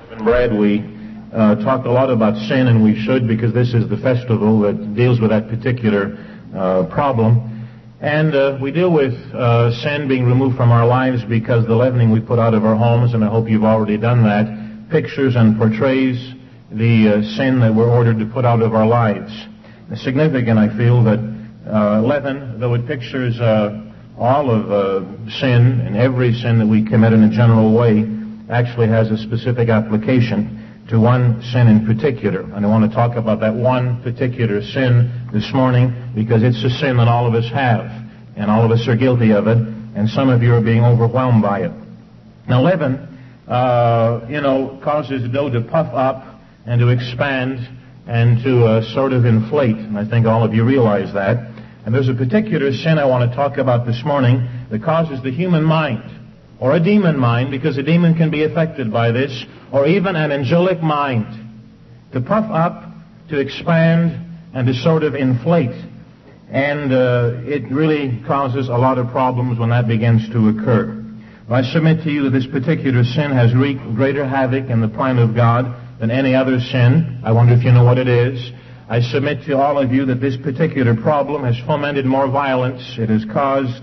And Brad, we talked a lot about sin, and we should, because this is the festival that deals with that particular problem. And we deal with sin being removed from our lives because the leavening we put out of our homes, and I hope you've already done that, pictures and portrays the sin that we're ordered to put out of our lives. It's significant, I feel, that leaven, though it pictures all of sin and every sin that we commit in a general way, actually has a specific application to one sin in particular. And I want to talk about that one particular sin this morning because it's a sin that all of us have, and all of us are guilty of it, and some of you are being overwhelmed by it. Now, leaven, causes dough to puff up and to expand and to sort of inflate, and I think all of you realize that. And there's a particular sin I want to talk about this morning that causes the human mind, or a demon mind, because a demon can be affected by this, or even an angelic mind, to puff up, to expand, and to sort of inflate. And it really causes a lot of problems when that begins to occur. I submit to you that this particular sin has wreaked greater havoc in the plan of God than any other sin. I wonder if you know what it is. I submit to all of you that this particular problem has fomented more violence. It has caused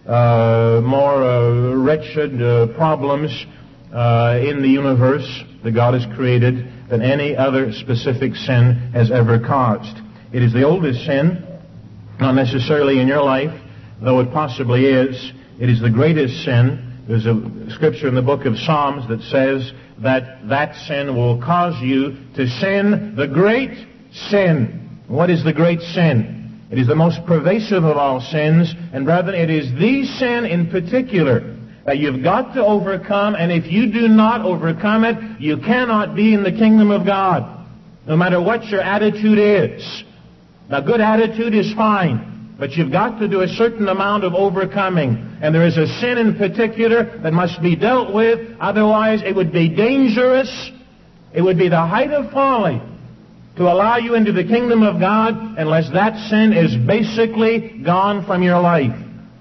more wretched problems in the universe that God has created than any other specific sin has ever caused. It is the oldest sin, not necessarily in your life, though it possibly is. It is the greatest sin. There's a scripture in the book of Psalms that says that sin will cause you to sin the great sin. What is the great sin? It is the most pervasive of all sins, and brethren, it is the sin in particular that you've got to overcome, and if you do not overcome it, you cannot be in the kingdom of God, no matter what your attitude is. Now, good attitude is fine, but you've got to do a certain amount of overcoming, and there is a sin in particular that must be dealt with, otherwise it would be dangerous, it would be the height of folly to allow you into the kingdom of God unless that sin is basically gone from your life.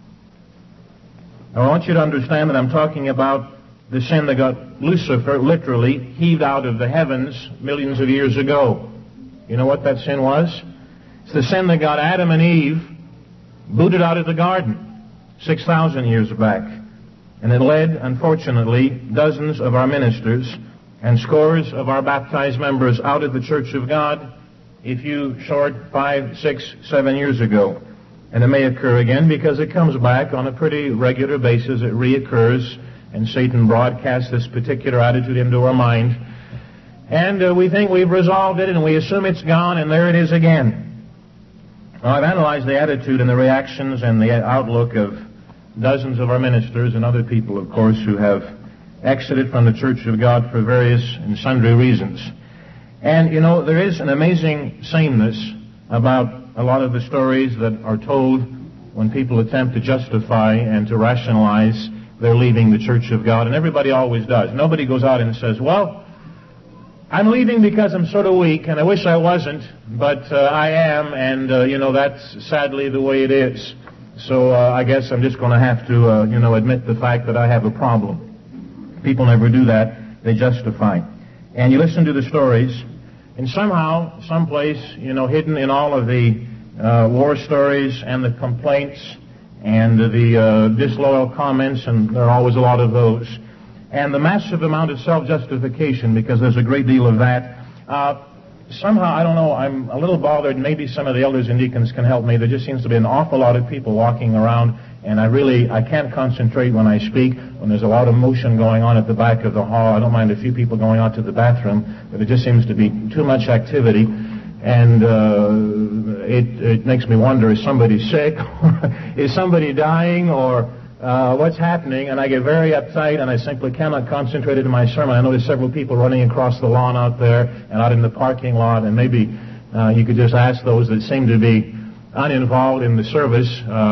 Now, I want you to understand that I'm talking about the sin that got Lucifer literally heaved out of the heavens millions of years ago. You know what that sin was? It's the sin that got Adam and Eve booted out of the garden 6,000 years back. And it led, unfortunately, dozens of our ministers and scores of our baptized members out of the Church of God a few short 5, 6, 7 years ago. And it may occur again because it comes back on a pretty regular basis. It reoccurs, and Satan broadcasts this particular attitude into our mind. And we think we've resolved it, and we assume it's gone, and there it is again. Now, I've analyzed the attitude and the reactions and the outlook of dozens of our ministers and other people, of course, who have exited from the Church of God for various and sundry reasons. And, there is an amazing sameness about a lot of the stories that are told when people attempt to justify and to rationalize their leaving the Church of God. And everybody always does. Nobody goes out and says, well, I'm leaving because I'm sort of weak, and I wish I wasn't, but I am, and, that's sadly the way it is. So I guess I'm just going to have to, admit the fact that I have a problem. People never do that. They justify. And you listen to the stories, and somehow, someplace, hidden in all of the war stories and the complaints and the disloyal comments, and there are always a lot of those, and the massive amount of self-justification, because there's a great deal of that. Somehow, I don't know, I'm a little bothered. Maybe some of the elders and deacons can help me. There just seems to be an awful lot of people walking around, and I can't concentrate when I speak, when there's a lot of motion going on at the back of the hall. I don't mind a few people going out to the bathroom, but it just seems to be too much activity, and it makes me wonder, is somebody sick? Is somebody dying? Or what's happening? And I get very uptight, and I simply cannot concentrate in my sermon. I notice several people running across the lawn out there and out in the parking lot, and maybe you could just ask those that seem to be uninvolved in the service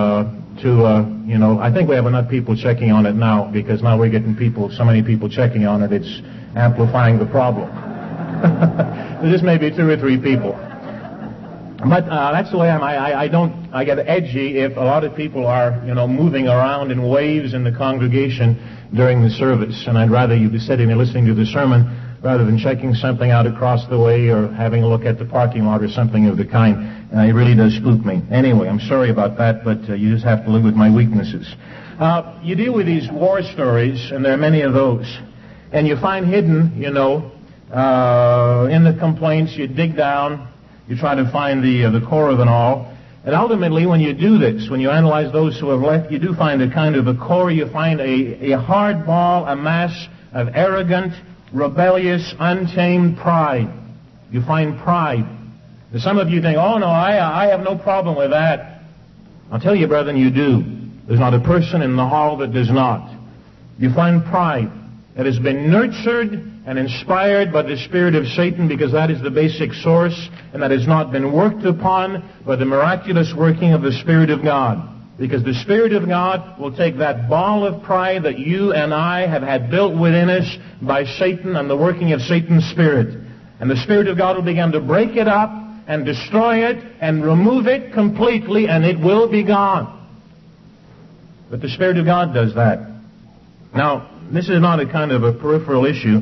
I think we have enough people checking on it now, because now we're getting so many people checking on it, it's amplifying the problem. There just may be 2 or 3 people. But that's the way I get edgy if a lot of people are, moving around in waves in the congregation during the service. And I'd rather you be sitting there listening to the sermon rather than checking something out across the way or having a look at the parking lot or something of the kind. It really does spook me. Anyway, I'm sorry about that, but you just have to live with my weaknesses. You deal with these war stories, and there are many of those. And you find hidden, in the complaints, you dig down, you try to find the core of it all. And ultimately, when you do this, when you analyze those who have left, you do find a kind of a core. You find a hard ball, a mass of arrogant, rebellious, untamed pride. You find pride. And some of you think, oh no, I have no problem with that. I'll tell you, brethren, you do. There's not a person in the hall that does not. You find pride that has been nurtured and inspired by the spirit of Satan, because that is the basic source, and that has not been worked upon by the miraculous working of the Spirit of God. Because the Spirit of God will take that ball of pride that you and I have had built within us by Satan and the working of Satan's Spirit. And the Spirit of God will begin to break it up and destroy it and remove it completely, and it will be gone. But the Spirit of God does that. Now, this is not a kind of a peripheral issue.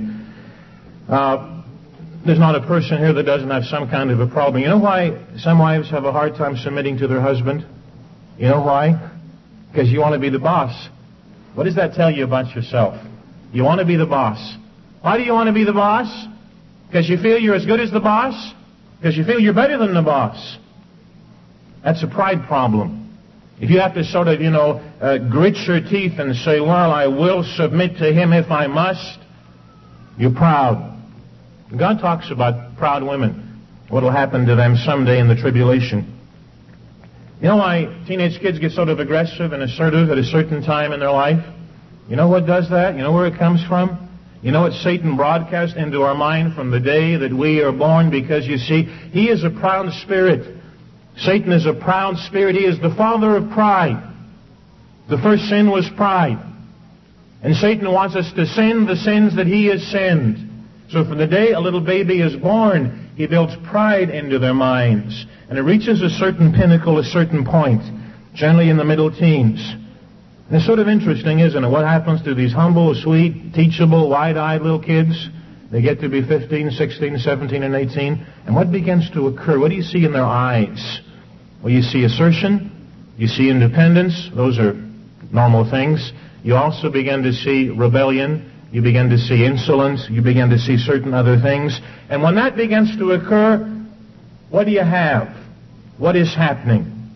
There's not a person here that doesn't have some kind of a problem. You know why some wives have a hard time submitting to their husband? You know why? Because you want to be the boss. What does that tell you about yourself? You want to be the boss. Why do you want to be the boss? Because you feel you're as good as the boss? Because you feel you're better than the boss? That's a pride problem. If you have to sort of, grit your teeth and say, well, I will submit to him if I must, you're proud. God talks about proud women, what will happen to them someday in the tribulation. You know why teenage kids get sort of aggressive and assertive at a certain time in their life? You know what does that? You know where it comes from? You know what Satan broadcasts into our mind from the day that we are born? Because you see, he is a proud spirit. Satan is a proud spirit. He is the father of pride. The first sin was pride. And Satan wants us to sin the sins that he has sinned. So from the day a little baby is born, he builds pride into their minds. And it reaches a certain pinnacle, a certain point, generally in the middle teens. And it's sort of interesting, isn't it? What happens to these humble, sweet, teachable, wide-eyed little kids? They get to be 15, 16, 17, and 18. And what begins to occur? What do you see in their eyes? Well, you see assertion. You see independence. Those are normal things. You also begin to see rebellion. You begin to see insolence. You begin to see certain other things. And when that begins to occur, what do you have? What is happening?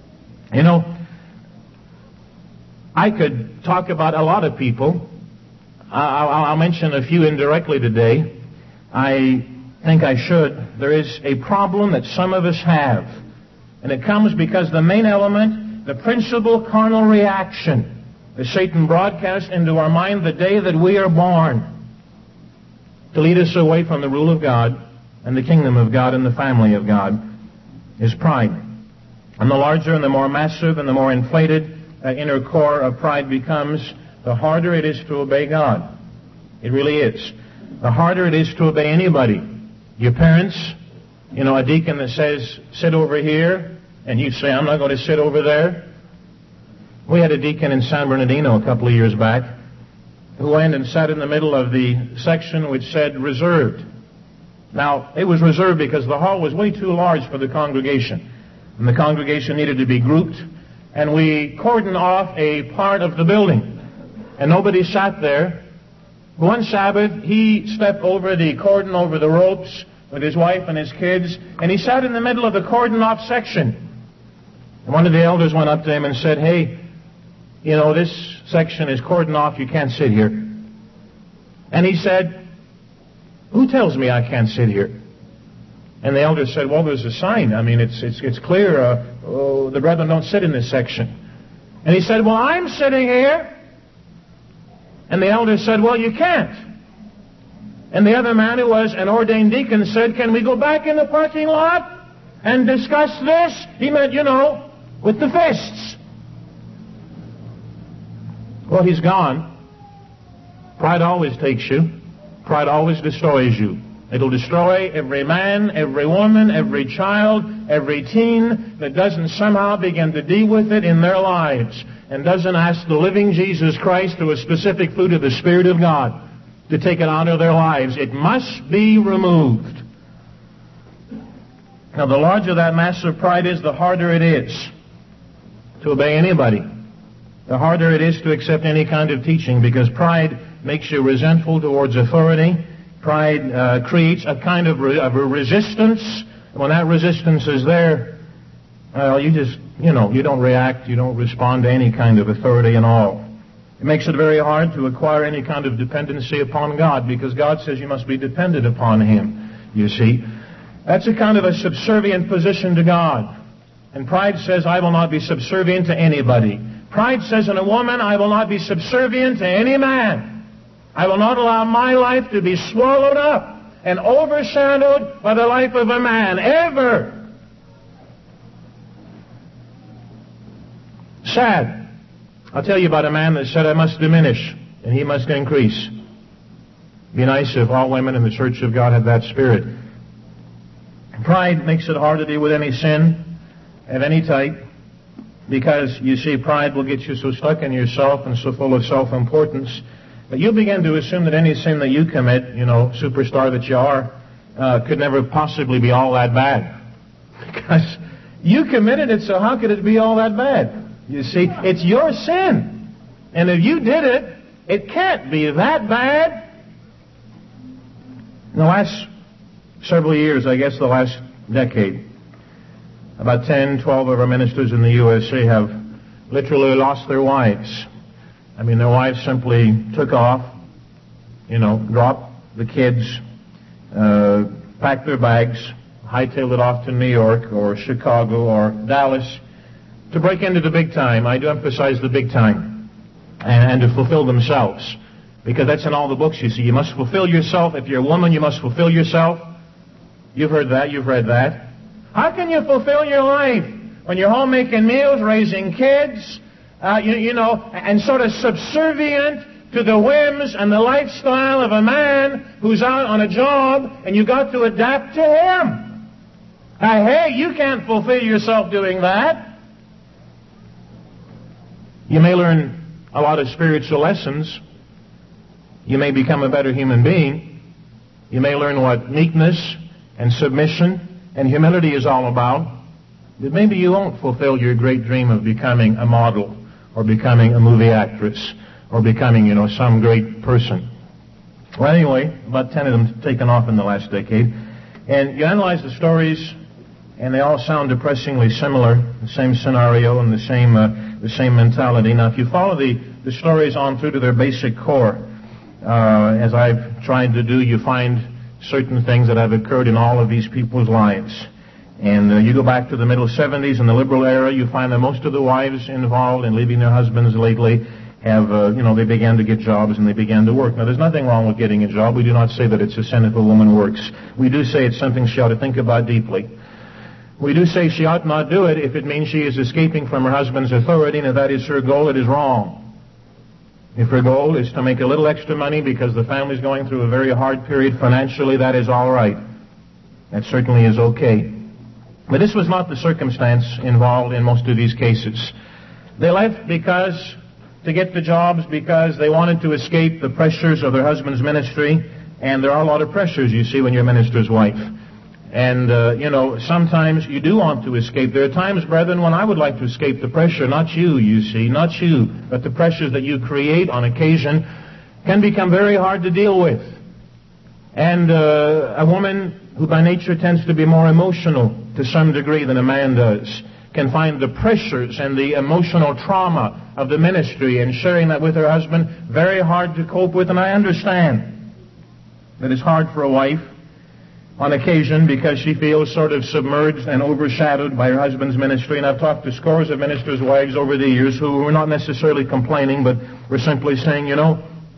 I could talk about a lot of people. I'll mention a few indirectly today. I think I should. There is a problem that some of us have. And it comes because the main element, the principal carnal reaction, that Satan broadcasts into our mind the day that we are born, to lead us away from the rule of God and the kingdom of God and the family of God, is pride. And the larger and the more massive and the more inflated inner core of pride becomes, the harder it is to obey God. It really is. The harder it is to obey anybody. Your parents, a deacon that says, sit over here, and you say, I'm not going to sit over there. We had a deacon in San Bernardino a couple of years back who went and sat in the middle of the section which said reserved. Now, it was reserved because the hall was way too large for the congregation. And the congregation needed to be grouped. And we cordoned off a part of the building. And nobody sat there. One Sabbath, he stepped over the cordon, over the ropes with his wife and his kids. And he sat in the middle of the cordoned-off section. And one of the elders went up to him and said, hey, this section is cordoned off. You can't sit here. And he said, who tells me I can't sit here? And the elder said, well, there's a sign. I mean, it's clear. The brethren don't sit in this section. And he said, well, I'm sitting here. And the elder said, well, you can't. And the other man, who was an ordained deacon, said, can we go back in the parking lot and discuss this? He meant, with the fists. Well, he's gone. Pride always takes you. Pride always destroys you. It'll destroy every man, every woman, every child, every teen that doesn't somehow begin to deal with it in their lives and doesn't ask the living Jesus Christ through a specific fruit of the Spirit of God to take it out of their lives. It must be removed. Now, the larger that mass of pride is, the harder it is to obey anybody. The harder it is to accept any kind of teaching, because pride makes you resentful towards authority. Pride creates a kind of a resistance. When that resistance is there, well, you don't react, you don't respond to any kind of authority at all. It makes it very hard to acquire any kind of dependency upon God, because God says you must be dependent upon Him, you see. That's a kind of a subservient position to God. And pride says, I will not be subservient to anybody. Pride says in a woman, I will not be subservient to any man. I will not allow my life to be swallowed up and overshadowed by the life of a man, ever. Sad. I'll tell you about a man that said, I must diminish and he must increase. It'd be nice if all women in the Church of God had that spirit. Pride makes it hard to deal with any sin of any type, because, you see, pride will get you so stuck in yourself and so full of self-importance that you'll begin to assume that any sin that you commit, superstar that you are, could never possibly be all that bad. Because you committed it, so how could it be all that bad? You see, it's your sin. And if you did it, it can't be that bad. In the last several years, I guess the last decade, about 10, 12 of our ministers in the USA have literally lost their wives. I mean, their wives simply took off, dropped the kids, packed their bags, hightailed it off to New York or Chicago or Dallas to break into the big time. I do emphasize the big time. And to fulfill themselves. Because that's in all the books, you see. You must fulfill yourself. If you're a woman, you must fulfill yourself. You've heard that. You've read that. How can you fulfill your life when you're home making meals, raising kids, and sort of subservient to the whims and the lifestyle of a man who's out on a job, and you got to adapt to him? Hey, you can't fulfill yourself doing that. You may learn a lot of spiritual lessons. You may become a better human being. You may learn what meekness and submission and humility is all about. But maybe you won't fulfill your great dream of becoming a model or becoming a movie actress or becoming, some great person. Well, anyway, about 10 of them taken off in the last decade. And you analyze the stories, and they all sound depressingly similar, the same scenario and the same mentality. Now, if you follow the stories on through to their basic core, as I've tried to do, you find certain things that have occurred in all of these people's lives. And you go back to the middle 70s in the liberal era, you find that most of the wives involved in leaving their husbands lately have, they began to get jobs and they began to work. Now, there's nothing wrong with getting a job. We do not say that it's a sin if a woman works. We do say it's something she ought to think about deeply. We do say she ought not do it if it means she is escaping from her husband's authority, and if that is her goal, it is wrong. If her goal is to make a little extra money because the family's going through a very hard period financially, that is all right. That certainly is okay. But this was not the circumstance involved in most of these cases. They left to get the jobs because they wanted to escape the pressures of their husband's ministry. And there are a lot of pressures, you see, when you're a minister's wife. And, sometimes you do want to escape. There are times, brethren, when I would like to escape the pressure. Not you, you see, not you. But the pressures that you create on occasion can become very hard to deal with. And a woman who by nature tends to be more emotional to some degree than a man does can find the pressures and the emotional trauma of the ministry and sharing that with her husband very hard to cope with. And I understand that it's hard for a wife on occasion because she feels sort of submerged and overshadowed by her husband's ministry. And I've talked to scores of ministers' wives over the years who were not necessarily complaining, but were simply saying, when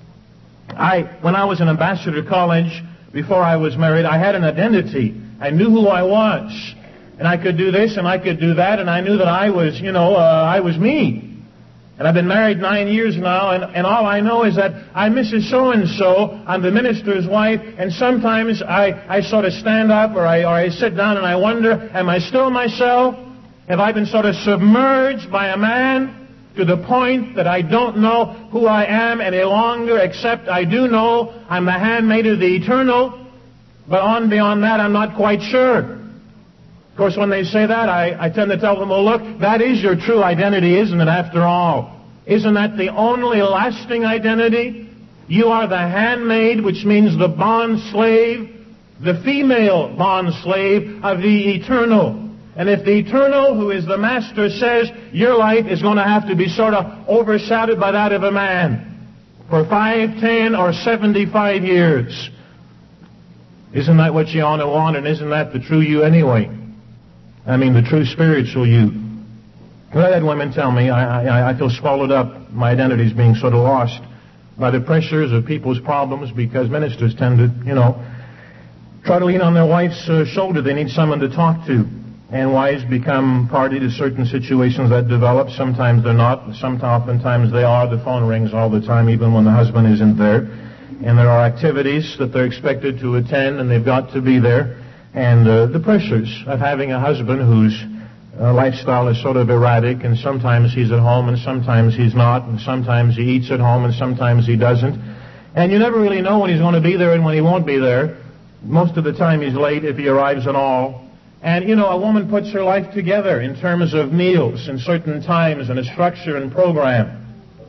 I was in Ambassador College, before I was married, I had an identity. I knew who I was. And I could do this and I could do that, and I knew that I was, I was me. And I've been married 9 years now, and all I know is that I'm Mrs. So-and-so, I'm the minister's wife, and sometimes I sort of stand up or I sit down and I wonder, am I still myself? Have I been sort of submerged by a man to the point that I don't know who I am any longer, except I do know I'm the handmaid of the Eternal, but on beyond that I'm not quite sure. Of course, when they say that, I tend to tell them, well, look, that is your true identity, isn't it, after all? Isn't that the only lasting identity? You are the handmaid, which means the bond slave, the female bond slave of the Eternal. And if the Eternal, who is the Master, says your life is going to have to be sort of overshadowed by that of a man for 5, 10, or 75 years, isn't that what you ought to want, and isn't that the true you anyway? I mean, the true spiritual you. I've had women tell me, I feel swallowed up, my identity's being sort of lost by the pressures of people's problems, because ministers tend to, try to lean on their wife's shoulder. They need someone to talk to. And wives become party to certain situations that develop. Sometimes they're not. Oftentimes they are. The phone rings all the time, even when the husband isn't there. And there are activities that they're expected to attend, and they've got to be there. And the pressures of having a husband whose lifestyle is sort of erratic, and sometimes he's at home and sometimes he's not, and sometimes he eats at home and sometimes he doesn't. And you never really know when he's going to be there and when he won't be there. Most of the time he's late, if he arrives at all. And, a woman puts her life together in terms of meals and certain times and a structure and program.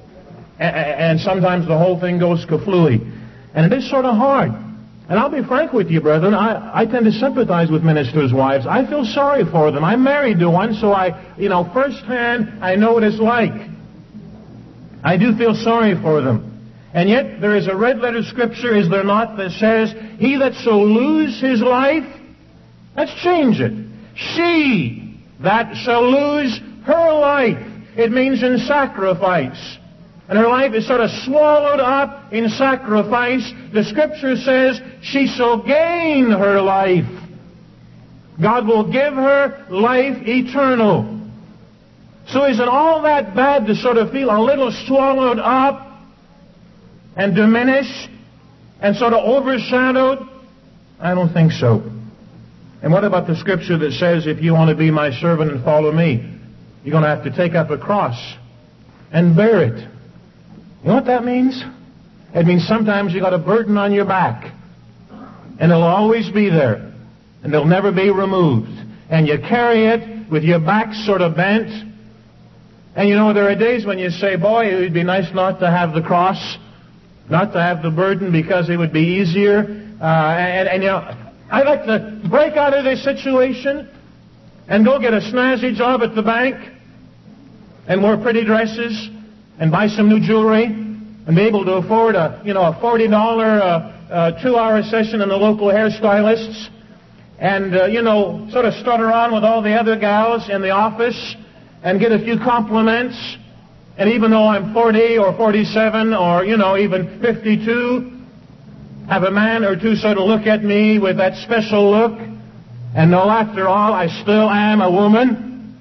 And sometimes the whole thing goes kaflooey. And it is sort of hard. And I'll be frank with you, brethren, I tend to sympathize with ministers' wives. I feel sorry for them. I'm married to one, so firsthand, I know what it's like. I do feel sorry for them. And yet, there is a red-letter scripture, is there not, that says, he that so lose his life, let's change it. She that shall lose her life. It means in sacrifice. And her life is sort of swallowed up in sacrifice. The Scripture says she shall gain her life. God will give her life eternal. So is it all that bad to sort of feel a little swallowed up and diminished and sort of overshadowed? I don't think so. And what about the scripture that says, if you want to be my servant and follow me, you're going to have to take up a cross and bear it. You know what that means? It means sometimes you got a burden on your back, and it'll always be there, and it'll never be removed. And you carry it with your back sort of bent. And there are days when you say, boy, it would be nice not to have the cross, not to have the burden, because it would be easier. I'd like to break out of this situation and go get a snazzy job at the bank and wear pretty dresses and buy some new jewelry and be able to afford a $40 2-hour session in the local hairstylists and, sort of strut around with all the other gals in the office and get a few compliments. And even though I'm 40 or 47 or, even 52, have a man or two sort of look at me with that special look and know, after all, I still am a woman.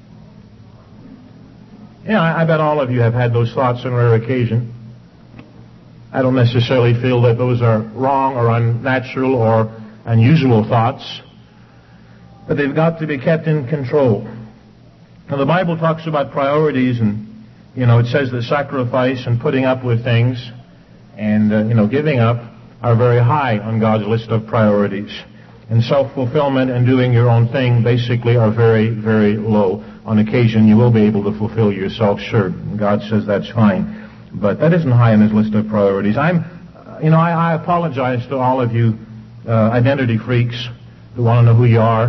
I bet all of you have had those thoughts on rare occasion. I don't necessarily feel that those are wrong or unnatural or unusual thoughts, but they've got to be kept in control. Now, the Bible talks about priorities, and, it says that sacrifice and putting up with things and, giving up are very high on God's list of priorities. And self-fulfillment and doing your own thing basically are very, very low. On occasion, you will be able to fulfill yourself, sure. God says that's fine. But that isn't high on His list of priorities. I apologize to all of you identity freaks who want to know who you are.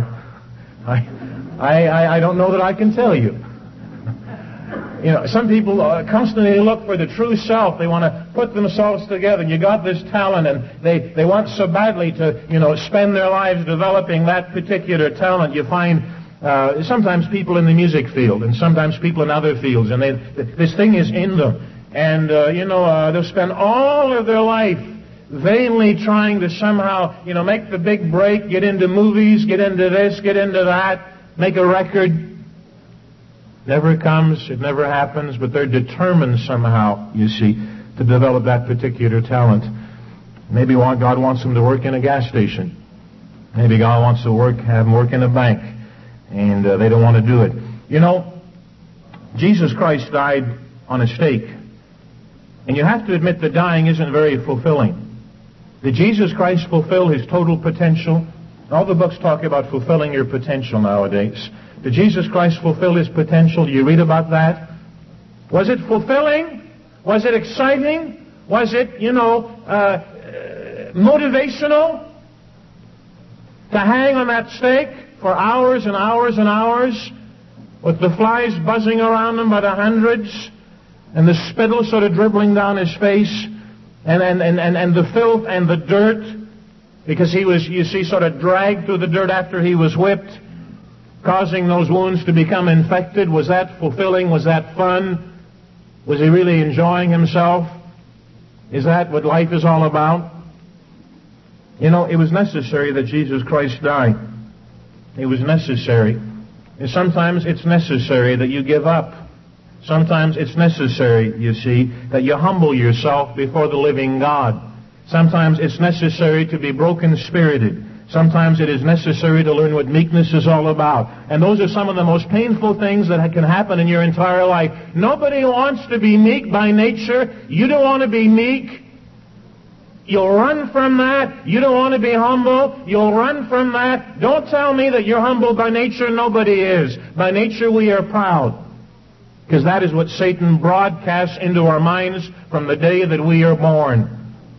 I don't know that I can tell you. Some people constantly look for the true self. They want to put themselves together. You got this talent, and they want so badly to, spend their lives developing that particular talent. You find sometimes people in the music field, and sometimes people in other fields, and this thing is in them. And, they'll spend all of their life vainly trying to somehow, make the big break, get into movies, get into this, get into that, make a record. Never comes, it never happens, but they're determined somehow, you see, to develop that particular talent. Maybe God wants them to work in a gas station. Maybe God wants to have them work in a bank, and they don't want to do it. Jesus Christ died on a stake. And you have to admit that dying isn't very fulfilling. Did Jesus Christ fulfill His total potential? All the books talk about fulfilling your potential nowadays. Did Jesus Christ fulfill His potential? Do you read about that? Was it fulfilling? Was it exciting? Was it, motivational? To hang on that stake for hours and hours and hours with the flies buzzing around him by the hundreds and the spittle sort of dribbling down his face and the filth and the dirt because he was, you see, sort of dragged through the dirt after he was whipped, causing those wounds to become infected. Was that fulfilling? Was that fun? Was he really enjoying himself? Is that what life is all about? It was necessary that Jesus Christ die. It was necessary. And sometimes it's necessary that you give up. Sometimes it's necessary, you see, that you humble yourself before the living God. Sometimes it's necessary to be broken-spirited. Sometimes it is necessary to learn what meekness is all about. And those are some of the most painful things that can happen in your entire life. Nobody wants to be meek by nature. You don't want to be meek. You'll run from that. You don't want to be humble. You'll run from that. Don't tell me that you're humble by nature. Nobody is. By nature we are proud. Because that is what Satan broadcasts into our minds from the day that we are born.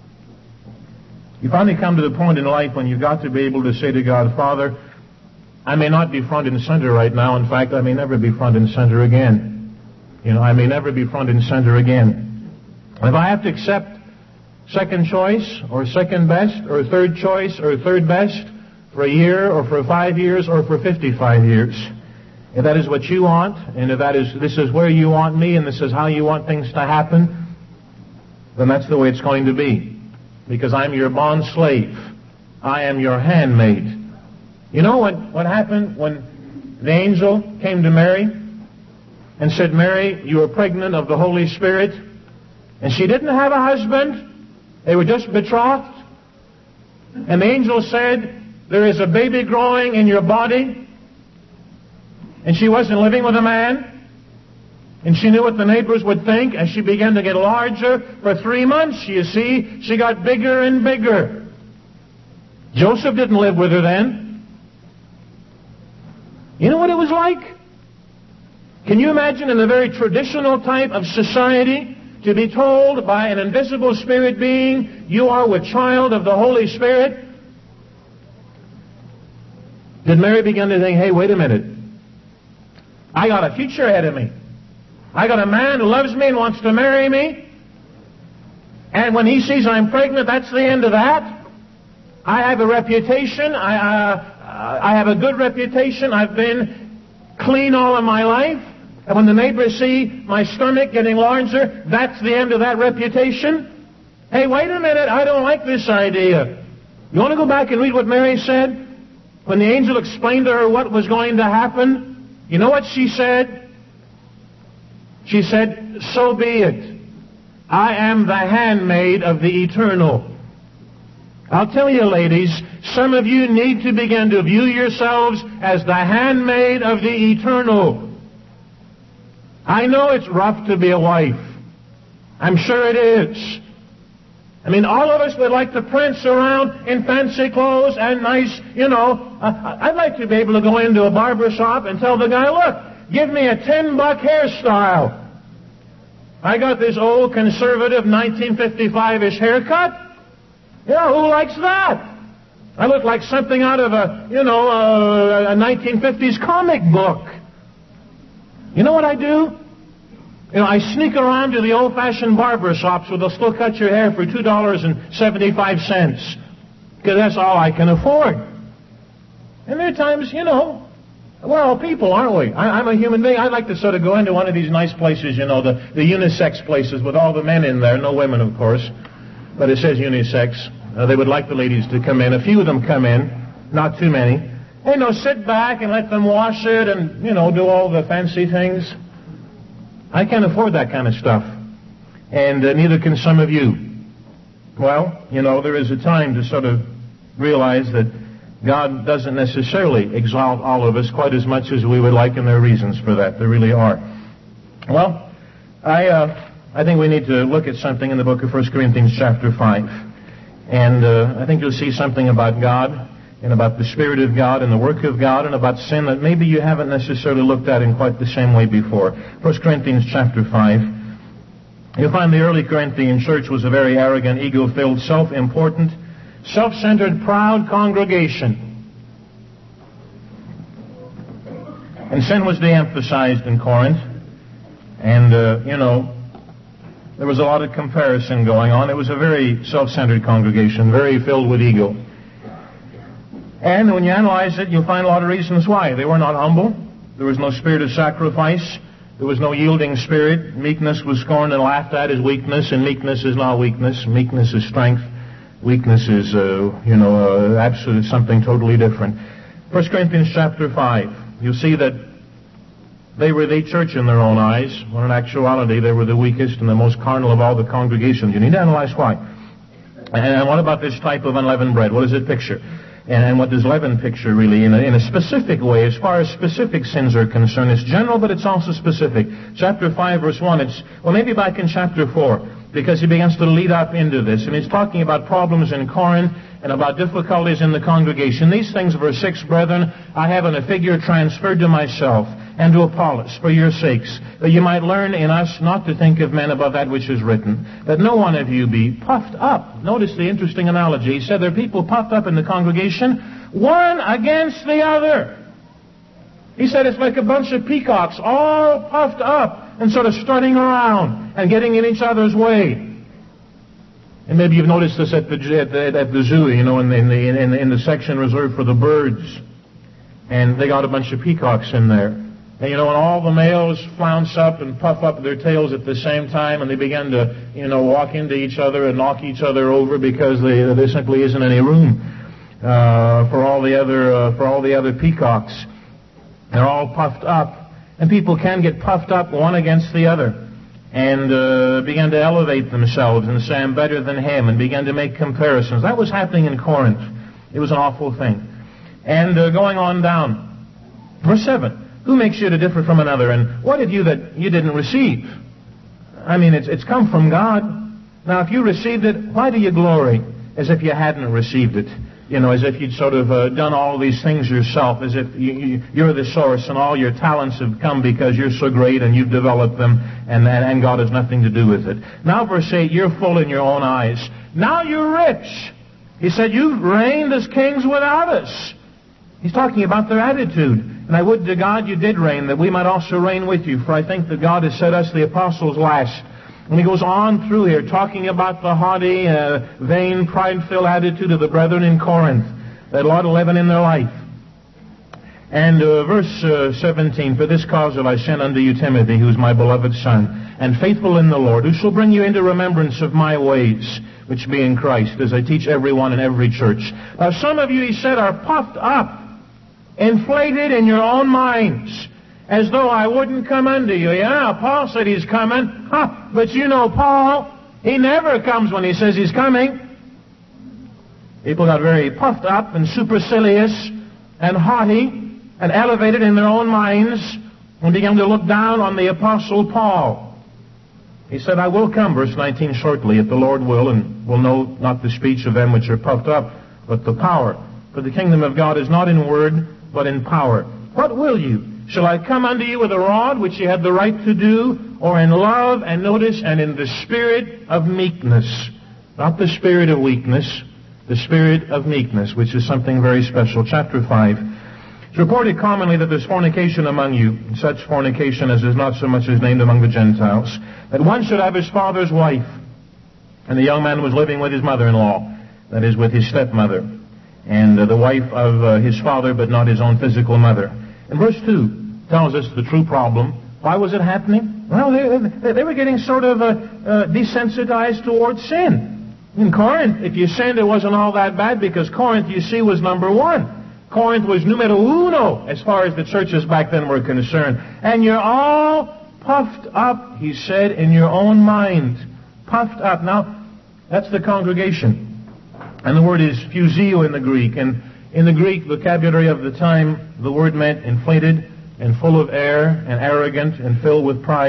You finally come to the point in life when you've got to be able to say to God, Father, I may not be front and center right now. In fact, I may never be front and center again. I may never be front and center again. If I have to accept second choice, or second best, or third choice, or third best, for a year, or for 5 years, or for 55 years, if that is what you want, and if this is where you want me, and this is how you want things to happen, then that's the way it's going to be. Because I'm your bond slave. I am your handmaid. You know what happened when the angel came to Mary and said, Mary, you are pregnant of the Holy Spirit, and she didn't have a husband. They were just betrothed. And the angel said, there is a baby growing in your body. And she wasn't living with a man. And she knew what the neighbors would think. As she began to get larger for 3 months, you see, she got bigger and bigger. Joseph didn't live with her then. You know what it was like? Can you imagine in a very traditional type of society to be told by an invisible spirit being, you are with child of the Holy Spirit? Did Mary begin to think, hey, wait a minute. I got a future ahead of me. I got a man who loves me and wants to marry me. And when he sees I'm pregnant, that's the end of that. I have a reputation. I have a good reputation. I've been clean all of my life. And when the neighbors see my stomach getting larger, that's the end of that reputation. Hey, wait a minute. I don't like this idea. You want to go back and read what Mary said? When the angel explained to her what was going to happen, you know what she said? She said, so be it. I am the handmaid of the eternal. I'll tell you, ladies, some of you need to begin to view yourselves as the handmaid of the eternal. I know it's rough to be a wife. I'm sure it is. I mean, all of us would like to prance around in fancy clothes and nice, I'd like to be able to go into a barber shop and tell the guy, look, give me a $10 hairstyle. I got this old conservative 1955-ish haircut. Who likes that? I look like something out of a 1950s comic book. You know what I do? I sneak around to the old-fashioned barber shops where they'll still cut your hair for $2.75. Because that's all I can afford. And there are times, we're all people, aren't we? I'm a human being. I'd like to sort of go into one of these nice places, the unisex places with all the men in there. No women, of course. But it says unisex. They would like the ladies to come in. A few of them come in. Not too many. Sit back and let them wash it and, do all the fancy things. I can't afford that kind of stuff. And neither can some of you. Well, there is a time to sort of realize that God doesn't necessarily exalt all of us quite as much as we would like, and there are reasons for that. There really are. Well, I think we need to look at something in the book of 1 Corinthians chapter 5. And I think you'll see something about God and about the Spirit of God and the work of God and about sin that maybe you haven't necessarily looked at in quite the same way before. 1 Corinthians chapter 5. You'll find the early Corinthian church was a very arrogant, ego-filled, self-important, self-centered, proud congregation. And sin was de-emphasized in Corinth. And, there was a lot of comparison going on. It was a very self-centered congregation, very filled with ego. And when you analyze it, you'll find a lot of reasons why. They were not humble. There was no spirit of sacrifice. There was no yielding spirit. Meekness was scorned and laughed at as weakness, and meekness is not weakness. Meekness is strength. Weakness is, absolute something totally different. 1 Corinthians chapter 5. You'll see that they were the church in their own eyes, when in actuality they were the weakest and the most carnal of all the congregations. You need to analyze why. And what about this type of unleavened bread? What does it picture? And what does leaven picture really in a specific way? As far as specific sins are concerned, it's general, but it's also specific. Chapter 5, verse 1, maybe back in chapter 4, because he begins to lead up into this. And he's talking about problems in Corinth and about difficulties in the congregation. These things, verse 6, brethren, I have in a figure transferred to myself and to Apollos for your sakes, that you might learn in us not to think of men above that which is written, that no one of you be puffed up. Notice the interesting analogy. He said there are people puffed up in the congregation, one against the other. He said it's like a bunch of peacocks all puffed up and sort of strutting around and getting in each other's way. And maybe you've noticed this at the zoo, in the section reserved for the birds. And they got a bunch of peacocks in there. And when all the males flounce up and puff up their tails at the same time, and they begin to, walk into each other and knock each other over because there simply isn't any room for all the other peacocks. They're all puffed up, and people can get puffed up one against the other, and begin to elevate themselves and say, I'm better than him, and begin to make comparisons. That was happening in Corinth. It was an awful thing. And going on down, verse 7. Who makes you to differ from another? And what did you that you didn't receive? I mean, it's come from God. Now, if you received it, why do you glory as if you hadn't received it? As if you'd sort of done all these things yourself, as if you're the source and all your talents have come because you're so great and you've developed them and God has nothing to do with it. Now, verse 8, you're full in your own eyes. Now you're rich. He said, you've reigned as kings without us. He's talking about their attitude. And I would to God you did reign, that we might also reign with you. For I think that God has set us, the apostles, last. And he goes on through here, talking about the haughty, vain, pride-filled attitude of the brethren in Corinth. They had a lot of leaven in their life. And verse 17, for this cause have I sent unto you Timothy, who is my beloved son, and faithful in the Lord, who shall bring you into remembrance of my ways, which be in Christ, as I teach everyone in every church. Now some of you, he said, are puffed up, inflated in your own minds, as though I wouldn't come unto you. Yeah, Paul said he's coming. But Paul, he never comes when he says he's coming. People got very puffed up and supercilious and haughty and elevated in their own minds and began to look down on the Apostle Paul. He said, I will come, verse 19, shortly, if the Lord will, and will know not the speech of them which are puffed up, but the power. For the kingdom of God is not in word, but in power. What will you? Shall I come unto you with a rod, which you had the right to do, or in love, and notice, and in the spirit of meekness? Not the spirit of weakness, the spirit of meekness, which is something very special. Chapter 5. It's reported commonly that there's fornication among you, such fornication as is not so much as named among the Gentiles, that one should have his father's wife. And the young man was living with his mother-in-law, that is, with his stepmother, and the wife of his father, but not his own physical mother. And verse 2 tells us the true problem. Why was it happening? Well, they were getting sort of desensitized towards sin. In Corinth, if you sinned, it wasn't all that bad, because Corinth, you see, was number one. Corinth was numero uno as far as the churches back then were concerned. And you're all puffed up, he said, in your own mind. Puffed up. Now, that's the congregation. And the word is phusio in the Greek. And in the Greek vocabulary of the time, the word meant inflated and full of air and arrogant and filled with pride.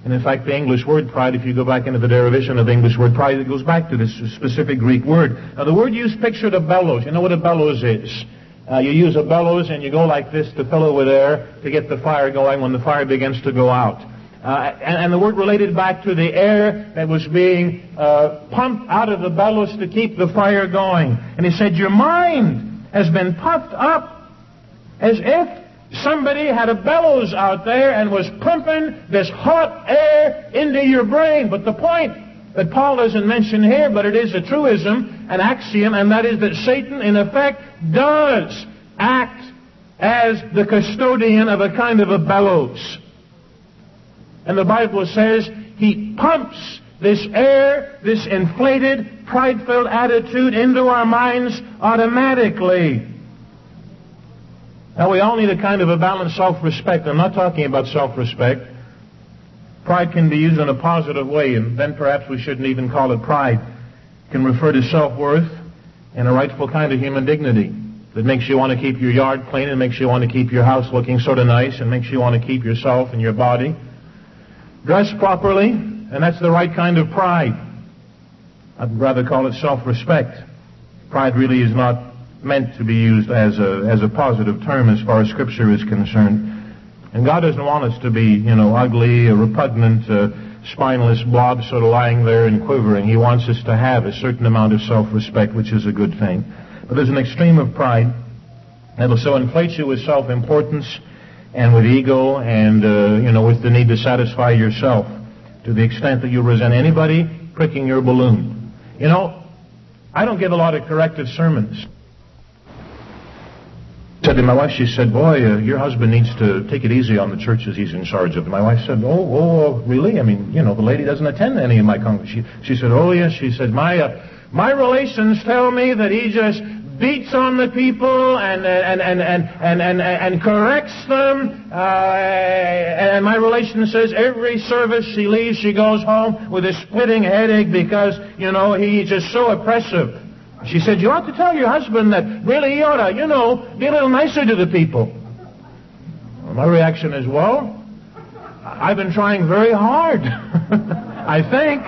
And in fact, the English word pride, if you go back into the derivation of the English word pride, it goes back to this specific Greek word. Now, the word used pictured a bellows. You know what a bellows is? You use a bellows and you go like this to fill it with air to get the fire going when the fire begins to go out. And the word related back to the air that was being pumped out of the bellows to keep the fire going. And he said, your mind has been puffed up as if somebody had a bellows out there and was pumping this hot air into your brain. But the point that Paul doesn't mention here, but it is a truism, an axiom, and that is that Satan, in effect, does act as the custodian of a kind of a bellows. And the Bible says he pumps this air, this inflated, pride-filled attitude into our minds automatically. Now, we all need a kind of a balanced self-respect. I'm not talking about self-respect. Pride can be used in a positive way, and then perhaps we shouldn't even call it pride. It can refer to self-worth and a rightful kind of human dignity that makes you want to keep your yard clean and makes you want to keep your house looking sort of nice and makes you want to keep yourself and your body dressed properly, and that's the right kind of pride. I'd rather call it self-respect. Pride really is not meant to be used as a positive term as far as Scripture is concerned. And God doesn't want us to be, ugly, repugnant, spineless blobs sort of lying there and quivering. He wants us to have a certain amount of self-respect, which is a good thing. But there's an extreme of pride that'll so inflate you with self-importance and with ego and, with the need to satisfy yourself to the extent that you resent anybody pricking your balloon. I don't give a lot of corrective sermons. I said to my wife, she said, boy, your husband needs to take it easy on the churches he's in charge of. And my wife said, oh, really? I mean, the lady doesn't attend any of my congregations. She said, oh, yes. She said, my relations tell me that he just beats on the people and corrects them. And my relation says every service she leaves, she goes home with a splitting headache because, he's just so oppressive. She said, you ought to tell your husband that really he ought to, be a little nicer to the people. Well, my reaction is, well, I've been trying very hard, I think,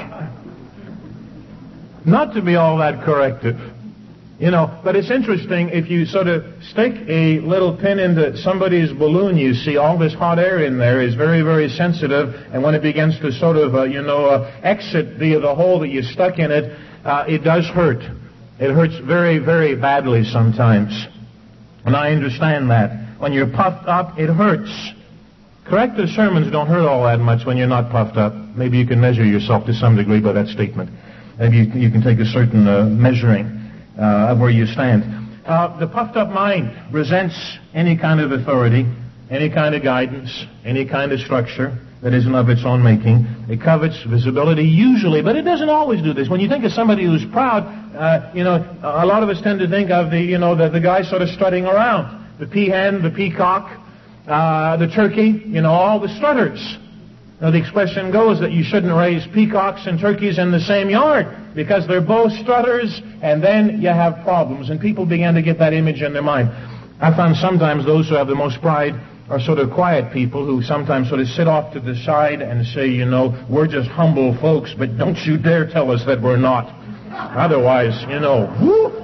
not to be all that corrective. But it's interesting, if you sort of stick a little pin into somebody's balloon, you see all this hot air in there is very, very sensitive, and when it begins to sort of, exit via the hole that you stuck in it, it does hurt. It hurts very, very badly sometimes. And I understand that. When you're puffed up, it hurts. Corrective sermons don't hurt all that much when you're not puffed up. Maybe you can measure yourself to some degree by that statement. Maybe you can take a certain measuring of where you stand. The puffed up mind resents any kind of authority, any kind of guidance, any kind of structure that isn't of its own making. It covets visibility usually, but it doesn't always do this. When you think of somebody who's proud, a lot of us tend to think of the guy sort of strutting around. The peahen, the peacock, the turkey, all the strutters. Now, the expression goes that you shouldn't raise peacocks and turkeys in the same yard because they're both strutters, and then you have problems. And people began to get that image in their mind. I found sometimes those who have the most pride are sort of quiet people who sometimes sort of sit off to the side and say, we're just humble folks, but don't you dare tell us that we're not. Otherwise, whoo!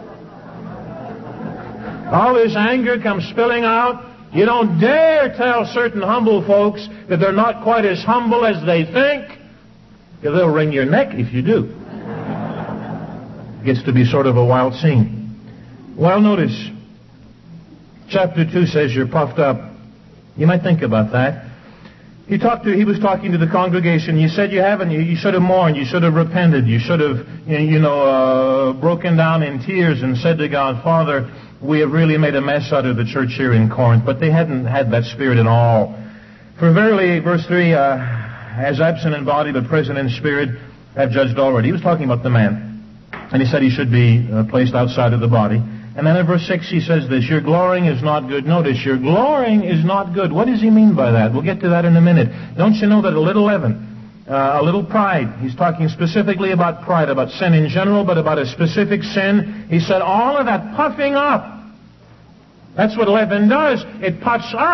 All this anger comes spilling out. You don't dare tell certain humble folks that they're not quite as humble as they think. They'll wring your neck if you do. It gets to be sort of a wild scene. Well, notice, chapter 2 says you're puffed up. You might think about that. He was talking to the congregation. You said you haven't. You should have mourned. You should have repented. You should have, broken down in tears and said to God, Father, we have really made a mess out of the church here in Corinth. But they hadn't had that spirit at all. For verily, verse 3, as absent in body but present in spirit, have judged already. He was talking about the man. And he said he should be placed outside of the body. And then in verse 6 he says this, your glorying is not good. Notice, your glorying is not good. What does he mean by that? We'll get to that in a minute. Don't you know that a little leaven, a little pride, he's talking specifically about pride, about sin in general, but about a specific sin. He said all of that puffing up, that's what leaven does. It puffs up.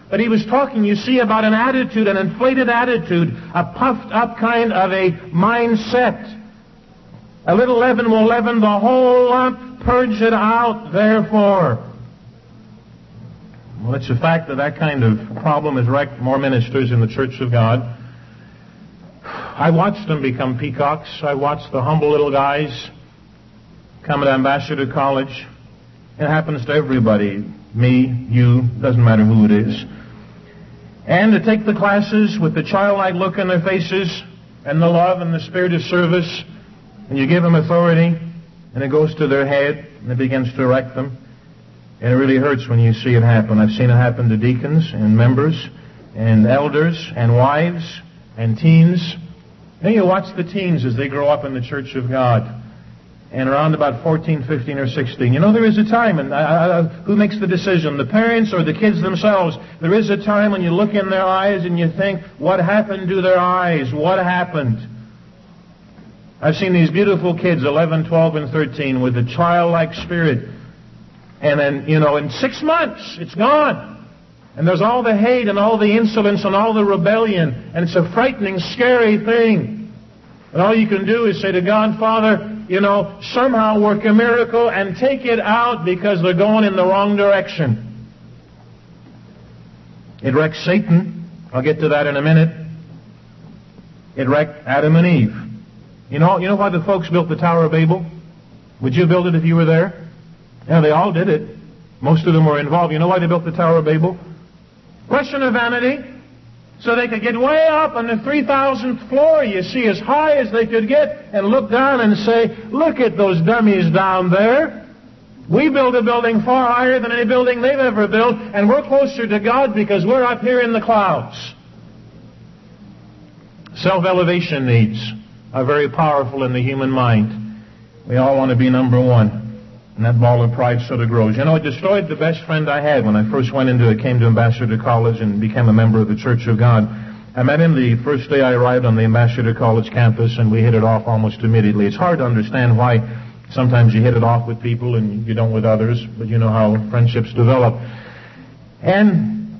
But he was talking, you see, about an attitude, an inflated attitude, a puffed up kind of a mindset. A little leaven will leaven the whole lump, purge it out, therefore. Well, it's a fact that that kind of problem has wrecked more ministers in the Church of God. I watched them become peacocks. I watched the humble little guys come to Ambassador College. It happens to everybody. Me, you, doesn't matter who it is. And to take the classes with the childlike look in their faces and the love and the spirit of service, and you give them authority, and it goes to their head, and it begins to wreck them. And it really hurts when you see it happen. I've seen it happen to deacons and members and elders and wives and teens. Then you watch the teens as they grow up in the Church of God. And around about 14, 15, or 16. You know, there is a time, and who makes the decision, the parents or the kids themselves? There is a time when you look in their eyes and you think, what happened to their eyes? What happened? I've seen these beautiful kids, 11, 12, and 13, with a childlike spirit. And then, you know, in 6 months, it's gone. And there's all the hate and all the insolence and all the rebellion. And it's a frightening, scary thing. And all you can do is say to God, Father, you know, somehow work a miracle and take it out because they're going in the wrong direction. It wrecked Satan. I'll get to that in a minute. It wrecked Adam and Eve. You know why the folks built the Tower of Babel? Would you build it if you were there? Yeah, they all did it. Most of them were involved. You know why they built the Tower of Babel? Question of vanity. So they could get way up on the 3,000th floor, you see, as high as they could get, and look down and say, look at those dummies down there. We build a building far higher than any building they've ever built, and we're closer to God because we're up here in the clouds. Self-elevation needs are very powerful in the human mind. We all want to be number one. And that ball of pride sort of grows. You know, it destroyed the best friend I had when I first came to Ambassador College and became a member of the Church of God. I met him the first day I arrived on the Ambassador College campus, and we hit it off almost immediately. It's hard to understand why sometimes you hit it off with people and you don't with others, but you know how friendships develop. And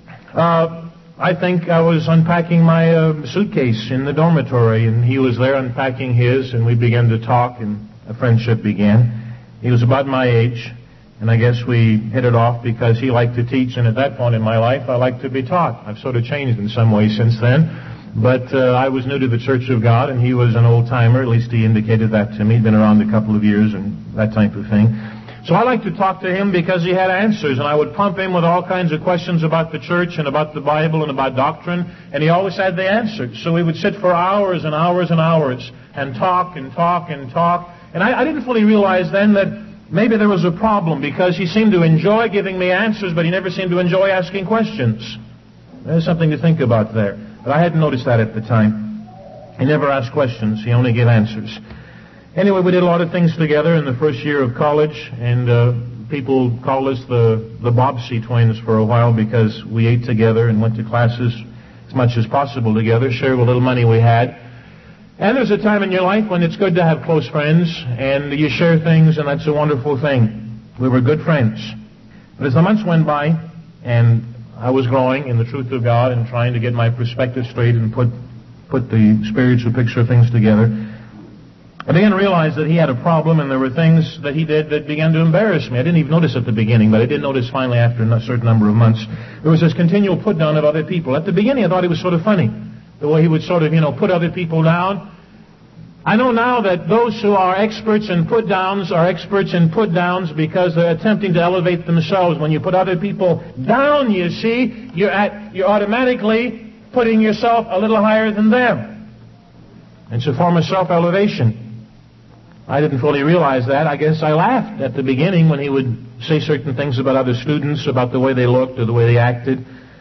I think I was unpacking my suitcase in the dormitory, and he was there unpacking his, and we began to talk, and a friendship began. He was about my age, and I guess we hit it off because he liked to teach, and at that point in my life, I liked to be taught. I've sort of changed in some ways since then, but I was new to the Church of God, and he was an old-timer. At least he indicated that to me. He'd been around a couple of years and that type of thing. So I liked to talk to him because he had answers, and I would pump him with all kinds of questions about the church and about the Bible and about doctrine, and he always had the answers. So we would sit for hours and hours and hours and talk and talk and talk. And I didn't fully realize then that maybe there was a problem because he seemed to enjoy giving me answers, but he never seemed to enjoy asking questions. There's something to think about there. But I hadn't noticed that at the time. He never asked questions. He only gave answers. Anyway, we did a lot of things together in the first year of college, and people called us the Bobbsey twins for a while because we ate together and went to classes as much as possible together, shared what little money we had. And there's a time in your life when it's good to have close friends, and you share things, and that's a wonderful thing. We were good friends. But as the months went by, and I was growing in the truth of God and trying to get my perspective straight and put the spiritual picture of things together, I began to realize that he had a problem, and there were things that he did that began to embarrass me. I didn't even notice at the beginning, but I did notice finally after a certain number of months. There was this continual put down of other people. At the beginning, I thought he was sort of funny. The way he would sort of, put other people down. I know now that those who are experts in put-downs are experts in put-downs because they're attempting to elevate themselves. When you put other people down, you see, you're automatically putting yourself a little higher than them. It's a form of self-elevation. I didn't fully realize that. I guess I laughed at the beginning when he would say certain things about other students, about the way they looked or the way they acted.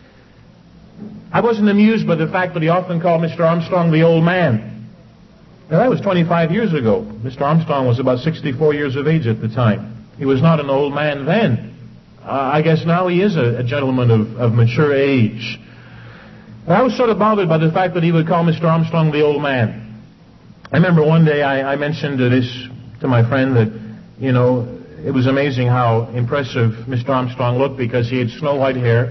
I wasn't amused by the fact that he often called Mr. Armstrong the old man. Now, that was 25 years ago. Mr. Armstrong was about 64 years of age at the time. He was not an old man then. I guess now he is a gentleman of mature age. And I was sort of bothered by the fact that he would call Mr. Armstrong the old man. I remember one day I mentioned this to my friend that, it was amazing how impressive Mr. Armstrong looked because he had snow white hair.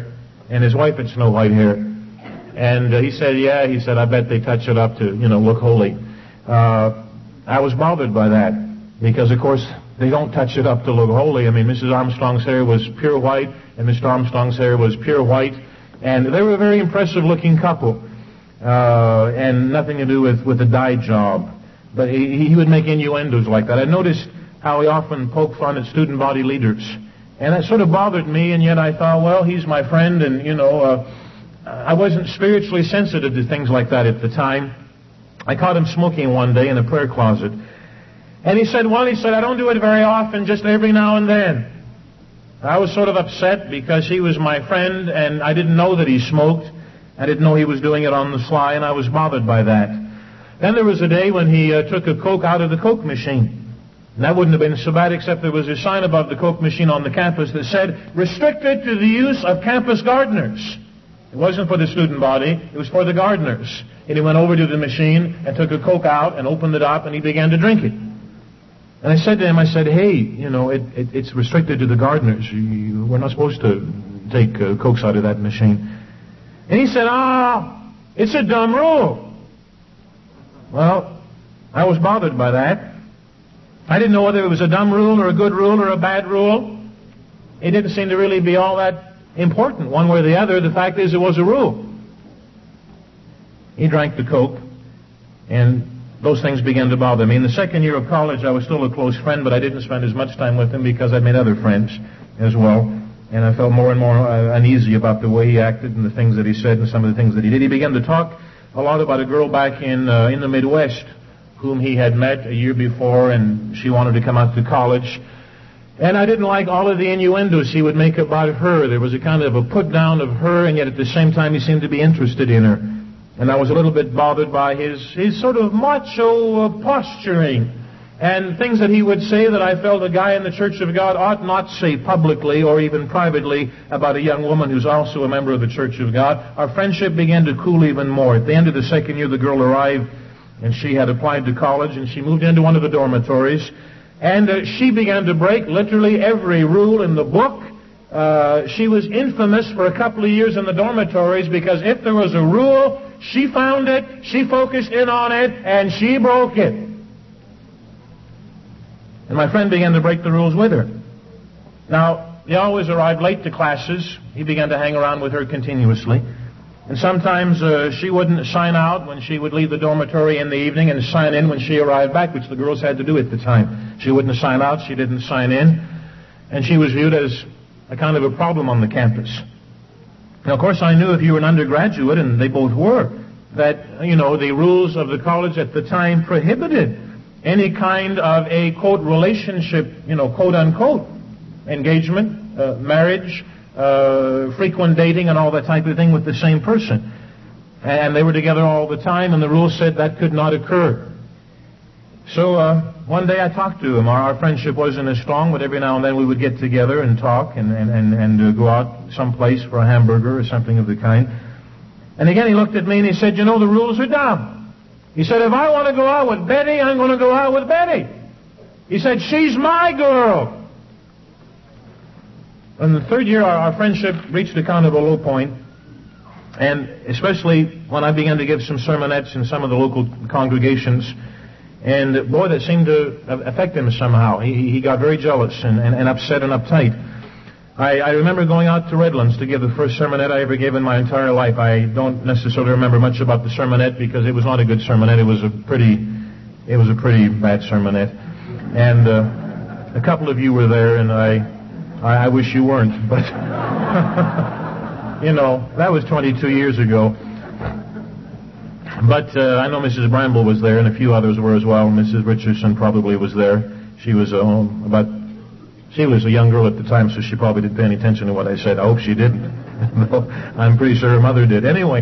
And his wife had snow white hair. And he said, yeah, he said, I bet they touch it up to, look holy. I was bothered by that because, of course, they don't touch it up to look holy. I mean, Mrs. Armstrong's hair was pure white, and Mr. Armstrong's hair was pure white, and they were a very impressive-looking couple, and nothing to do with the dye job. But he would make innuendos like that. I noticed how he often poked fun at student body leaders, and that sort of bothered me. And yet I thought, well, he's my friend, and I wasn't spiritually sensitive to things like that at the time. I caught him smoking one day in a prayer closet. And he said, I don't do it very often, just every now and then. I was sort of upset because he was my friend, and I didn't know that he smoked. I didn't know he was doing it on the sly, and I was bothered by that. Then there was a day when he took a Coke out of the Coke machine. And that wouldn't have been so bad, except there was a sign above the Coke machine on the campus that said, restricted to the use of campus gardeners. It wasn't for the student body, it was for the gardeners. And he went over to the machine and took a Coke out and opened it up, and he began to drink it. And I said to him, hey, it's restricted to the gardeners. We're not supposed to take Cokes out of that machine. And he said, it's a dumb rule. Well, I was bothered by that. I didn't know whether it was a dumb rule or a good rule or a bad rule. It didn't seem to really be all that important, one way or the other. The fact is, it was a rule. He drank the Coke, and those things began to bother me. In the second year of college, I was still a close friend, but I didn't spend as much time with him because I'd made other friends as well. And I felt more and more uneasy about the way he acted and the things that he said and some of the things that he did. He began to talk a lot about a girl back in the Midwest whom he had met a year before, and she wanted to come out to college. And I didn't like all of the innuendos he would make about her. There was a kind of a put down of her, and yet at the same time he seemed to be interested in her. And I was a little bit bothered by his sort of macho posturing and things that he would say that I felt a guy in the Church of God ought not say publicly or even privately about a young woman who's also a member of the Church of God. Our friendship began to cool even more. At the end of the second year, the girl arrived, and she had applied to college, and she moved into one of the dormitories. And she began to break literally every rule in the book. She was infamous for a couple of years in the dormitories because if there was a rule, she found it, she focused in on it, and she broke it. And my friend began to break the rules with her. Now, he always arrived late to classes. He began to hang around with her continuously. And sometimes she wouldn't sign out when she would leave the dormitory in the evening and sign in when she arrived back, which the girls had to do at the time. She wouldn't sign out, she didn't sign in, and she was viewed as a kind of a problem on the campus. Now, of course, I knew if you were an undergraduate, and they both were, that, the rules of the college at the time prohibited any kind of a, quote, relationship, quote, unquote, engagement, marriage, frequent dating and all that type of thing with the same person. And they were together all the time, and the rules said that could not occur. So one day I talked to him. Our friendship wasn't as strong, but every now and then we would get together and talk and go out someplace for a hamburger or something of the kind. And again he looked at me and he said, the rules are dumb. He said, if I want to go out with Betty, I'm going to go out with Betty. He said, she's my girl. In the third year, our friendship reached a kind of a low point, and especially when I began to give some sermonettes in some of the local congregations, and boy, that seemed to affect him somehow. He got very jealous and upset and uptight. I remember going out to Redlands to give the first sermonette I ever gave in my entire life. I don't necessarily remember much about the sermonette because it was not a good sermonette. It was a pretty bad sermonette. And a couple of you were there, and I wish you weren't, but that was 22 years ago. But I know Mrs. Bramble was there, and a few others were as well. Mrs. Richardson probably was there. She was she was a young girl at the time, so she probably didn't pay any attention to what I said. I hope she didn't. I'm pretty sure her mother did. Anyway,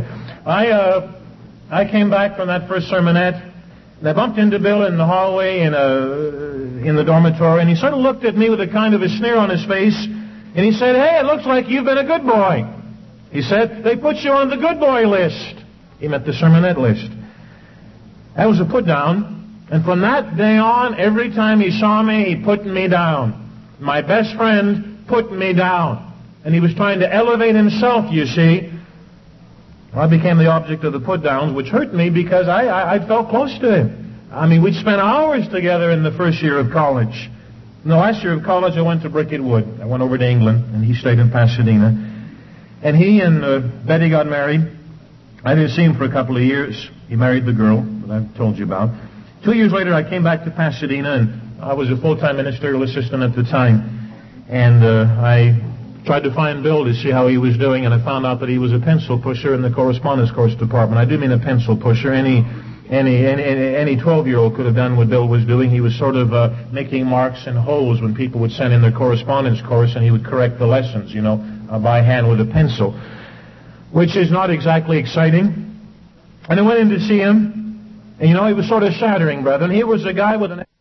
I came back from that first sermonette, and I bumped into Bill in the hallway in the dormitory, and he sort of looked at me with a kind of a sneer on his face, and he said, hey, it looks like you've been a good boy. He said, they put you on the good boy list. He meant the sermonette list. That was a put down, and from that day on, every time he saw me, he put me down. My best friend put me down. And he was trying to elevate himself, you see. I became the object of the put-downs, which hurt me because I felt close to him. I mean, we'd spent hours together in the first year of college. In the last year of college, I went to Bricket Wood. I went over to England, and he stayed in Pasadena. And he and Betty got married. I didn't see him for a couple of years. He married the girl that I've told you about. 2 years later, I came back to Pasadena, and I was a full-time ministerial assistant at the time. And I tried to find Bill to see how he was doing, and I found out that he was a pencil pusher in the correspondence course department. I do mean a pencil pusher. Any 12-year-old could have done what Bill was doing. He was sort of making marks and holes when people would send in their correspondence course, and he would correct the lessons, by hand with a pencil, which is not exactly exciting. And I went in to see him, and he was sort of shattering, brethren. He was a guy with an